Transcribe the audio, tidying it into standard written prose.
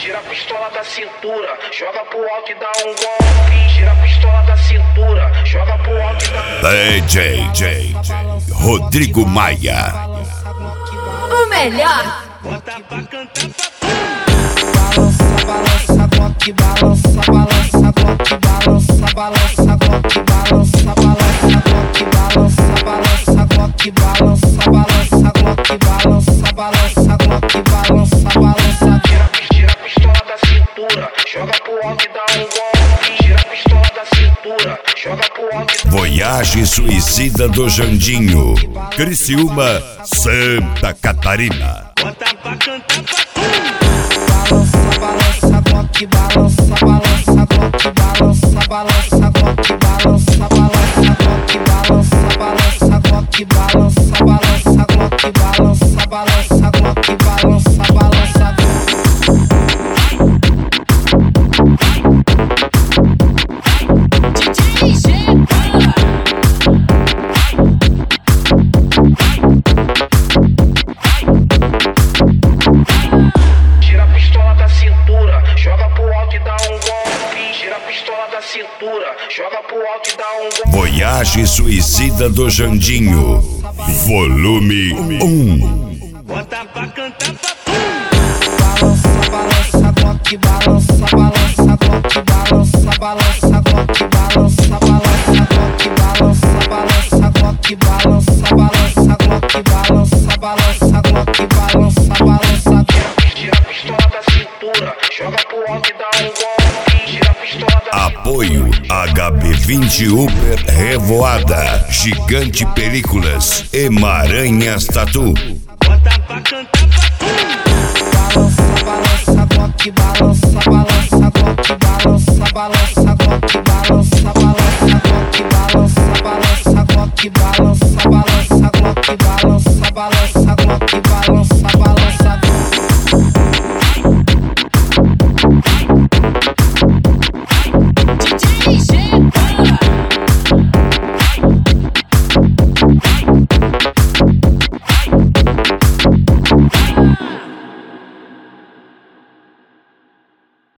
Tira a pistola da cintura, joga pro alto e dá um golpe. Tira a pistola da cintura, joga pro alto e dá um golpe. DJ Rodrigo Maia. O melhor. Bota pra cantar Balança, Glock, balança, balança, Glock, balança, balança, Glock, balança, balança, Glock, balança, balança, Glock, balança, balança, Glock, balança, balança, Glock, balança, balança. Tira a pistola da cintura, joga pro alto e dá um golpe. Tira a pistola da cintura, joga pro alto e dá um golpe. Voyage Suicida do Jandinho, Criciúma, Santa Catarina. Bota pra cantar Balança, Glock, balança, balança, Glock, balança, balança, Glock, balança, balança, Glock, balança, balança, Glock, balança, balança, Glock, balança, balança, Glock, balança, balança. Tira a pistola da cintura, joga pro alto e dá um golpe. Tira a pistola da cintura, joga pro alto e dá um golpe. Voyage Suicida do Jandinho, volume 1. Bota pra cantar Balança, Glock, balança, balança, Glock, balança, balança, Glock, balança, balança, Glock, balança, balança, Glock, balança, balança, Glock, balança, balança, Glock, balança, balança. Tira a pistola da cintura, joga pro alto e dá um golpe. Tira a pistola da Apoio HB20 Uber Revoada, Gigante Películas e Maranhas Tatu. Bota pra cantar Balança, Glock, balança, balança, Glock, balança, balança, Glock, balança, balança, Glock, balança, balança, Glock, balança, balança, Glock, balança.